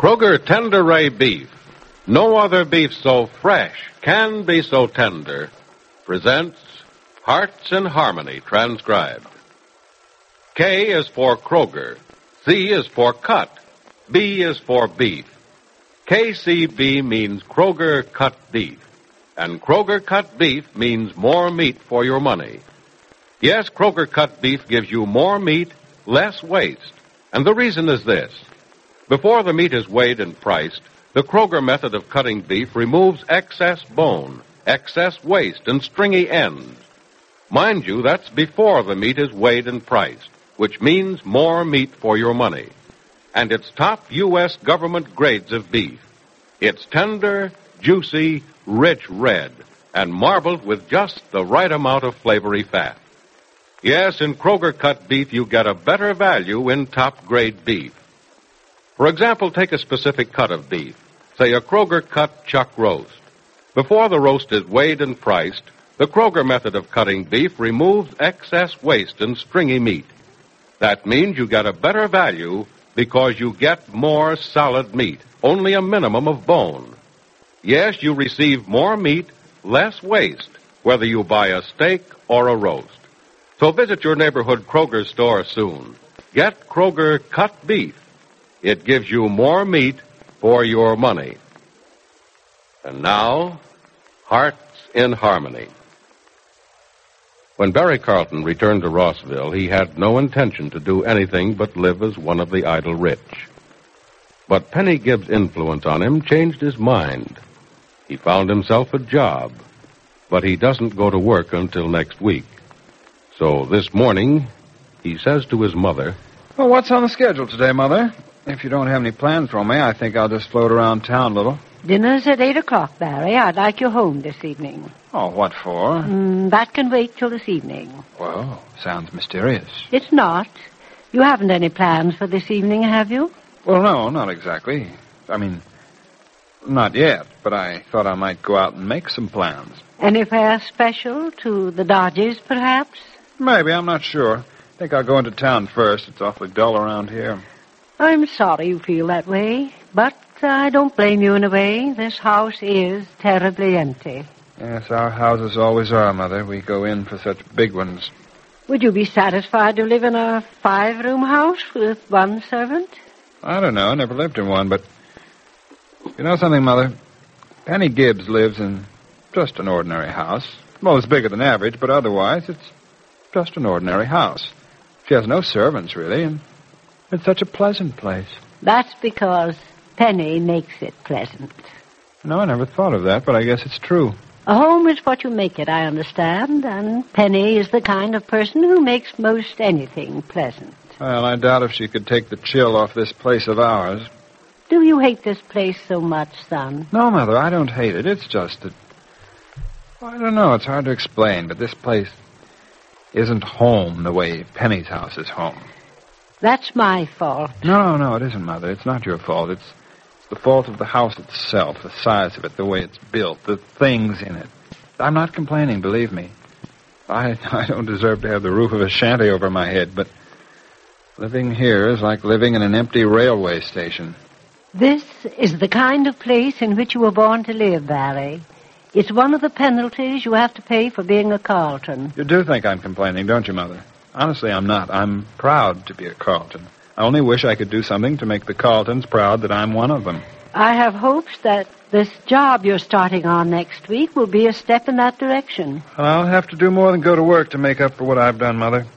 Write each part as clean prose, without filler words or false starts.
Kroger Tender Ray Beef, no other beef so fresh can be so tender, presents Hearts in Harmony, transcribed. K is for Kroger, C is for cut, B is for beef. KCB means Kroger cut beef, and Kroger cut beef means more meat for your money. Yes, Kroger cut beef gives you more meat, less waste. And the reason is this. Before the meat is weighed and priced, the Kroger method of cutting beef removes excess bone, excess waste, and stringy ends. Mind you, that's before the meat is weighed and priced, which means more meat for your money. And it's top U.S. government grades of beef. It's tender, juicy, rich red, and marbled with just the right amount of flavory fat. Yes, in Kroger cut beef, you get a better value in top-grade beef. For example, take a specific cut of beef, say a Kroger cut chuck roast. Before the roast is weighed and priced, the Kroger method of cutting beef removes excess waste and stringy meat. That means you get a better value because you get more solid meat, only a minimum of bone. Yes, you receive more meat, less waste, whether you buy a steak or a roast. So visit your neighborhood Kroger store soon. Get Kroger cut beef. It gives you more meat for your money. And now, Hearts in Harmony. When Barry Carlton returned to Rossville, he had no intention to do anything but live as one of the idle rich. But Penny Gibbs' influence on him changed his mind. He found himself a job, but he doesn't go to work until next week. So this morning, he says to his mother, "Well, what's on the schedule today, Mother? If you don't have any plans for me, I think I'll just float around town a little." Dinner's at 8 o'clock, Barry. I'd like you home this evening. Oh, what for? That can wait till this evening. Well, sounds mysterious. It's not. You haven't any plans for this evening, have you? Well, no, not exactly. I mean, not yet, but I thought I might go out and make some plans. Anywhere special? To the Dodgers, perhaps? Maybe, I'm not sure. I think I'll go into town first. It's awfully dull around here. I'm sorry you feel that way, but I don't blame you in a way. This house is terribly empty. Yes, our houses always are, Mother. We go in for such big ones. Would you be satisfied to live in a 5-room house with one servant? I don't know. I never lived in one, but... You know something, Mother? Penny Gibbs lives in just an ordinary house. Well, it's bigger than average, but otherwise it's just an ordinary house. She has no servants, really, and it's such a pleasant place. That's because Penny makes it pleasant. No, I never thought of that, but I guess it's true. A home is what you make it, I understand, and Penny is the kind of person who makes most anything pleasant. Well, I doubt if she could take the chill off this place of ours. Do you hate this place so much, son? No, Mother, I don't hate it. It's just that... I don't know, it's hard to explain, but this place isn't home the way Penny's house is home. That's my fault. No, it isn't, Mother. It's not your fault. It's the fault of the house itself, the size of it, the way it's built, the things in it. I'm not complaining, believe me. I don't deserve to have the roof of a shanty over my head, but living here is like living in an empty railway station. This is the kind of place in which you were born to live, Barry. It's one of the penalties you have to pay for being a Carlton. You do think I'm complaining, don't you, Mother? Honestly, I'm not. I'm proud to be a Carlton. I only wish I could do something to make the Carltons proud that I'm one of them. I have hopes that this job you're starting on next week will be a step in that direction. I'll have to do more than go to work to make up for what I've done, Mother.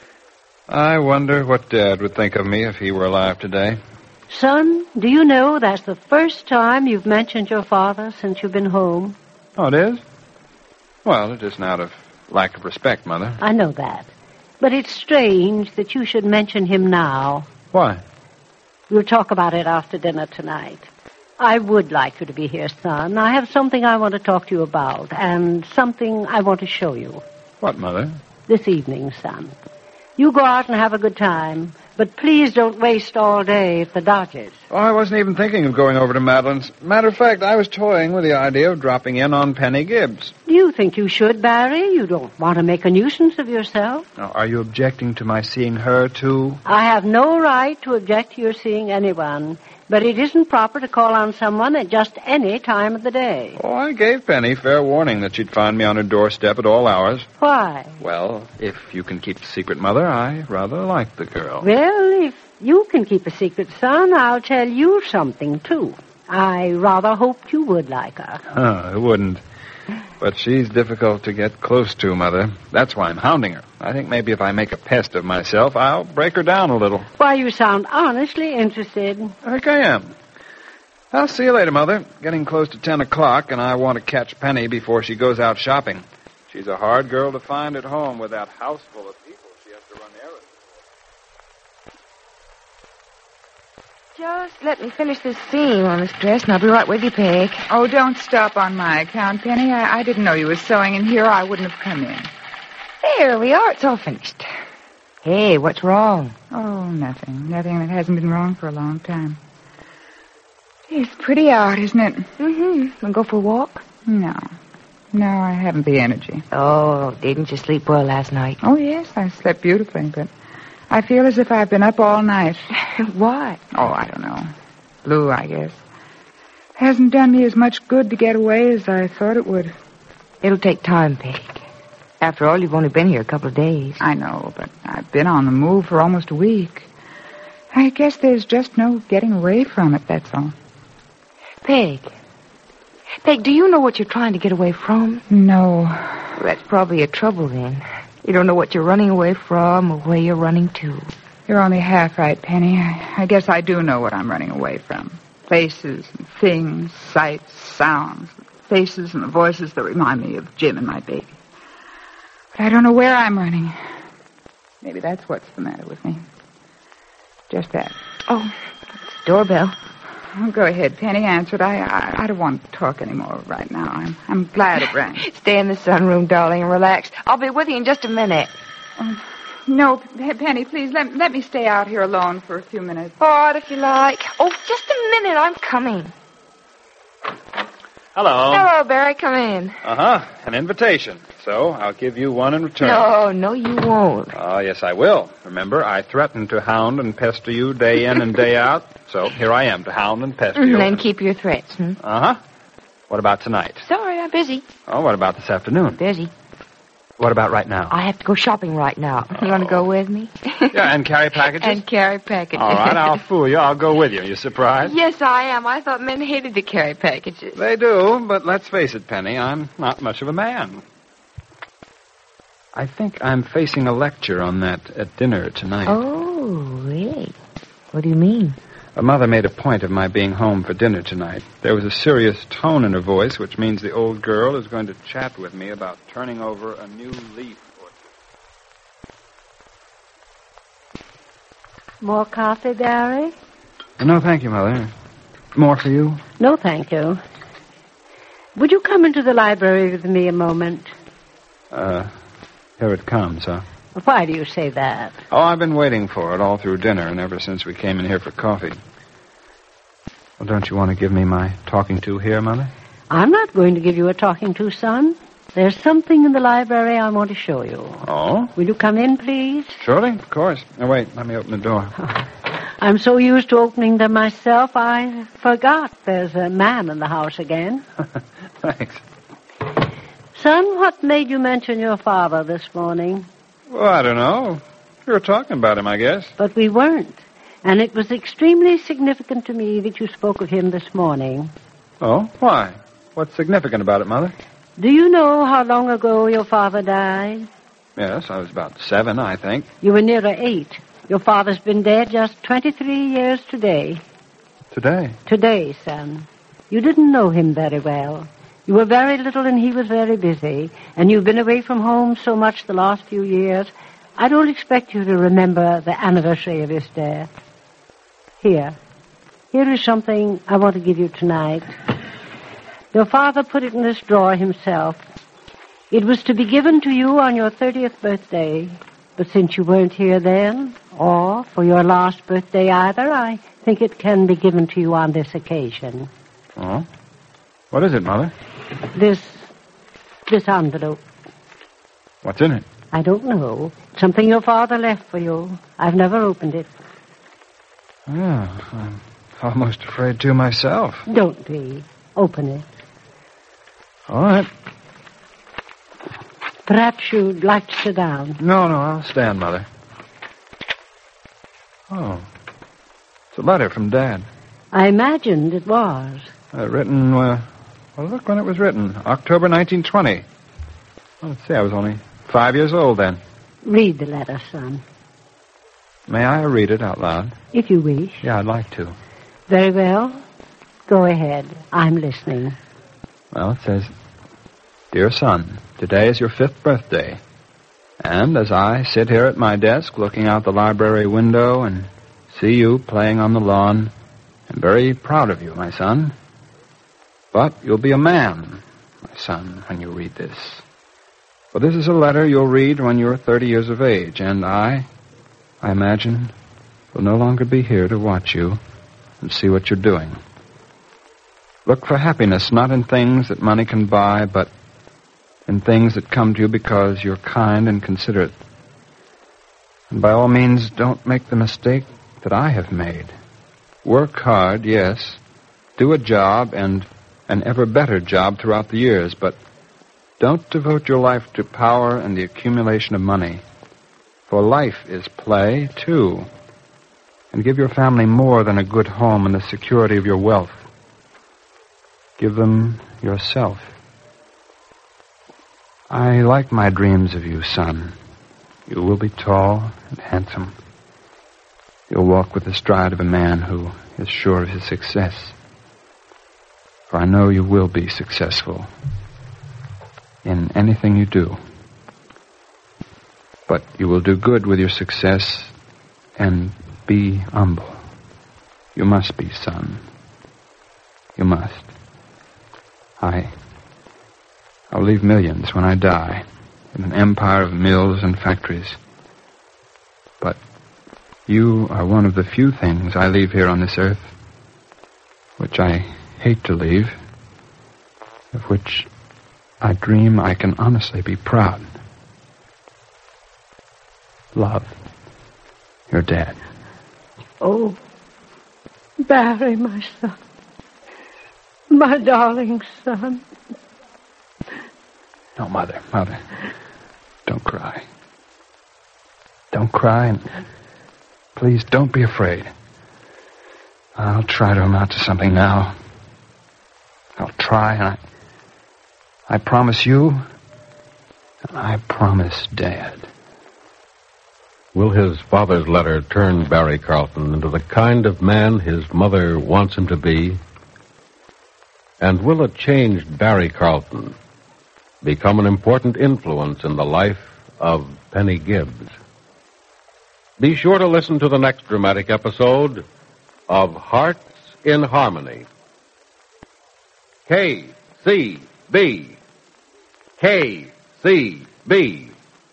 I wonder what Dad would think of me if he were alive today. Son, do you know that's the first time you've mentioned your father since you've been home? Oh, it is? Well, it isn't out of lack of respect, Mother. I know that. But it's strange that you should mention him now. Why? We'll talk about it after dinner tonight. I would like you to be here, son. I have something I want to talk to you about, and something I want to show you. What, Mother? This evening, son. You go out and have a good time, but please don't waste all day at the Dodgers. Oh, I wasn't even thinking of going over to Madeline's. Matter of fact, I was toying with the idea of dropping in on Penny Gibbs. Do you think you should, Barry? You don't want to make a nuisance of yourself. Now, are you objecting to my seeing her, too? I have no right to object to your seeing anyone. But it isn't proper to call on someone at just any time of the day. Oh, I gave Penny fair warning that she'd find me on her doorstep at all hours. Why? Well, if you can keep the secret, Mother, I rather like the girl. Well, if you can keep a secret, son, I'll tell you something, too. I rather hoped you would like her. I wouldn't. But she's difficult to get close to, Mother. That's why I'm hounding her. I think maybe if I make a pest of myself, I'll break her down a little. Why, you sound honestly interested. I think I am. I'll see you later, Mother. Getting close to 10 o'clock, and I want to catch Penny before she goes out shopping. She's a hard girl to find at home with that house full of people she has to run errands. Just let me finish this seam on this dress, and I'll be right with you, Peg. Oh, don't stop on my account, Penny. I didn't know you were sewing in here. I wouldn't have come in. There we are. It's all finished. Hey, what's wrong? Oh, nothing. Nothing that hasn't been wrong for a long time. It's pretty out, isn't it? Mm-hmm. Wanna go for a walk? No. No, I haven't the energy. Oh, didn't you sleep well last night? Oh, yes, I slept beautifully, but I feel as if I've been up all night. Why? Oh, I don't know. Blue, I guess. Hasn't done me as much good to get away as I thought it would. It'll take time, Peg. After all, you've only been here a couple of days. I know, but I've been on the move for almost a week. I guess there's just no getting away from it, that's all. Peg, do you know what you're trying to get away from? No. Well, that's probably a trouble, then. You don't know what you're running away from or where you're running to. You're only half right, Penny. I guess I do know what I'm running away from. Places and things, sights, sounds, faces and the voices that remind me of Jim and my baby. But I don't know where I'm running. Maybe that's what's the matter with me. Just that. Oh, it's the doorbell. Oh, go ahead, Penny. Answer it. I don't want to talk anymore right now. I'm glad it rang. Stay in the sunroom, darling, and relax. I'll be with you in just a minute. No, Penny, please, let me stay out here alone for a few minutes. All right, if you like. Oh, just a minute. I'm coming. Hello. Hello, Barry. Come in. Uh-huh. An invitation. So I'll give you one in return. No, you won't. Oh, yes, I will. Remember, I threatened to hound and pester you day in and day out. So here I am to hound and pester you. And keep your threats, Uh-huh. What about tonight? Sorry, I'm busy. Oh, what about this afternoon? Busy. What about right now? I have to go shopping right now. You want to go with me? Yeah, and carry packages? And carry packages. All right, I'll fool you. I'll go with you. You surprised? Yes, I am. I thought men hated to carry packages. They do, but let's face it, Penny, I'm not much of a man. I think I'm facing a lecture on that at dinner tonight. Oh, really? What do you mean? A mother made a point of my being home for dinner tonight. There was a serious tone in her voice, which means the old girl is going to chat with me about turning over a new leaf. More coffee, Barry? No, thank you, Mother. More for you? No, thank you. Would you come into the library with me a moment? Here it comes, huh? Why do you say that? Oh, I've been waiting for it all through dinner and ever since we came in here for coffee. Well, don't you want to give me my talking to here, Mother? I'm not going to give you a talking to, son. There's something in the library I want to show you. Oh? Will you come in, please? Surely, of course. Now, wait, let me open the door. I'm so used to opening them myself, I forgot there's a man in the house again. Thanks. Son, what made you mention your father this morning? Well, I don't know. You were talking about him, I guess. But we weren't. And it was extremely significant to me that you spoke of him this morning. Oh? Why? What's significant about it, Mother? Do you know how long ago your father died? Yes, I was about 7, I think. You were nearer 8. Your father's been dead just 23 years today. Today? Today, son. You didn't know him very well. You were very little and he was very busy, and you've been away from home so much the last few years, I don't expect you to remember the anniversary of his death. Here is something I want to give you tonight. Your father put it in this drawer himself. It was to be given to you on your 30th birthday, but since you weren't here then, or for your last birthday either, I think it can be given to you on this occasion. Oh? What is it, Mother? This envelope. What's in it? I don't know. Something your father left for you. I've never opened it. Oh, I'm almost afraid to myself. Don't be. Open it. All right. Perhaps you'd like to sit down. No, I'll stand, Mother. Oh. It's a letter from Dad. I imagined it was. Written, look when it was written. October 1920. Well, let's see, I was only 5 years old then. Read the letter, son. May I read it out loud? If you wish. Yeah, I'd like to. Very well. Go ahead. I'm listening. Well, it says, Dear son, today is your 5th birthday. And as I sit here at my desk looking out the library window and see you playing on the lawn, I'm very proud of you, my son. But you'll be a man, my son, when you read this. For this is a letter you'll read when you're 30 years of age, and I imagine, will no longer be here to watch you and see what you're doing. Look for happiness not in things that money can buy, but in things that come to you because you're kind and considerate. And by all means, don't make the mistake that I have made. Work hard, yes. Do a job, and an ever better job throughout the years, but don't devote your life to power and the accumulation of money. For life is play, too. And give your family more than a good home and the security of your wealth. Give them yourself. I like my dreams of you, son. You will be tall and handsome. You'll walk with the stride of a man who is sure of his success. For I know you will be successful in anything you do. But you will do good with your success and be humble. You must be, son. You must. I'll leave millions when I die in an empire of mills and factories. But you are one of the few things I leave here on this earth, which I hate to leave, of which I dream I can honestly be proud. Love, your dad. Oh, Barry, my son. My darling son. No, Mother. Don't cry. Don't cry, and please don't be afraid. I'll try to amount to something now. I'll try, and I promise you, and I promise Dad. Will his father's letter turn Barry Carlton into the kind of man his mother wants him to be? And will a changed Barry Carlton become an important influence in the life of Penny Gibbs? Be sure to listen to the next dramatic episode of Hearts in Harmony. KCB. KCB.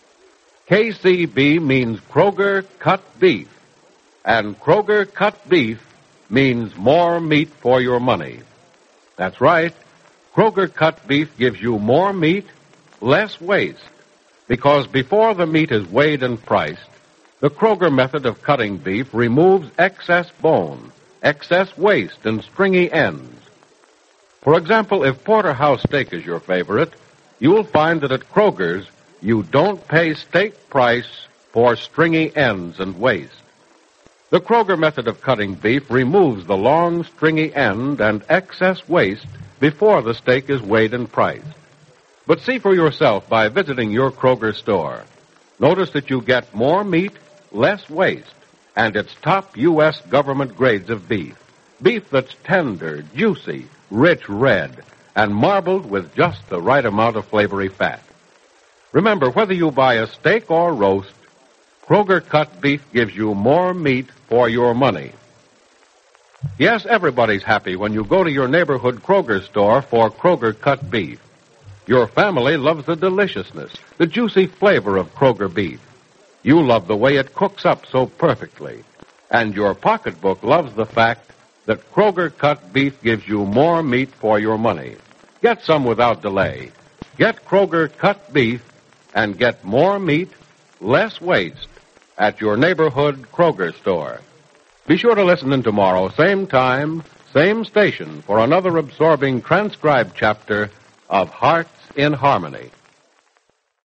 KCB means Kroger Cut Beef, and Kroger Cut Beef means more meat for your money. That's right. Kroger Cut Beef gives you more meat, less waste, because before the meat is weighed and priced, the Kroger method of cutting beef removes excess bone, excess waste, and stringy ends. For example, if porterhouse steak is your favorite, you'll find that at Kroger's, you don't pay steak price for stringy ends and waste. The Kroger method of cutting beef removes the long, stringy end and excess waste before the steak is weighed and priced. But see for yourself by visiting your Kroger store. Notice that you get more meat, less waste, and it's top U.S. government grades of beef. Beef that's tender, juicy, rich red, and marbled with just the right amount of flavory fat. Remember, whether you buy a steak or roast, Kroger Cut Beef gives you more meat for your money. Yes, everybody's happy when you go to your neighborhood Kroger store for Kroger Cut Beef. Your family loves the deliciousness, the juicy flavor of Kroger beef. You love the way it cooks up so perfectly. And your pocketbook loves the fact that Kroger Cut Beef gives you more meat for your money. Get some without delay. Get Kroger Cut Beef and get more meat, less waste at your neighborhood Kroger store. Be sure to listen in tomorrow, same time, same station, for another absorbing transcribed chapter of Hearts in Harmony.